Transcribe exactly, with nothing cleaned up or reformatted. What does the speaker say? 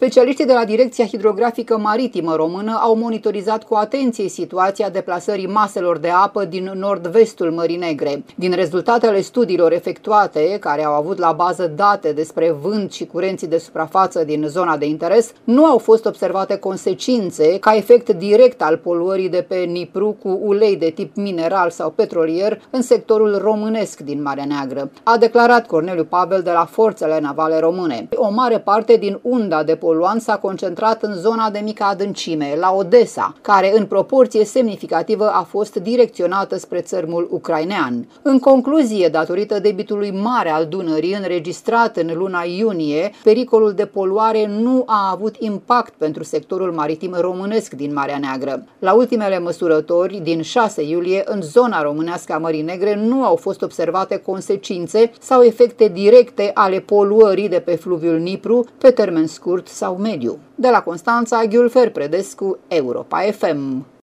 Specialiștii de la Direcția Hidrografică Maritimă Română au monitorizat cu atenție situația deplasării maselor de apă din nord-vestul Mării Negre. Din rezultatele studiilor efectuate, care au avut la bază date despre vânt și curenții de suprafață din zona de interes, nu au fost observate consecințe ca efect direct al poluării de pe Nipru cu ulei de tip mineral sau petrolier în sectorul românesc din Marea Neagră, a declarat Corneliu Pavel de la Forțele Navale Române. O mare parte din unda de poluant s-a concentrat în zona de mică adâncime, la Odessa, care în proporție semnificativă a fost direcționată spre țărmul ucrainean. În concluzie, datorită debitului mare al Dunării înregistrat în luna iunie, pericolul de poluare nu a avut impact pentru sectorul maritim românesc din Marea Neagră. La ultimele măsurători din șase iulie, în zona românească a Mării Negre nu au fost observate consecințe sau efecte directe ale poluării de pe fluviul Nipru pe termen scurt sau mediu. De la Constanța, Ghiulfer Predescu, Europa F M.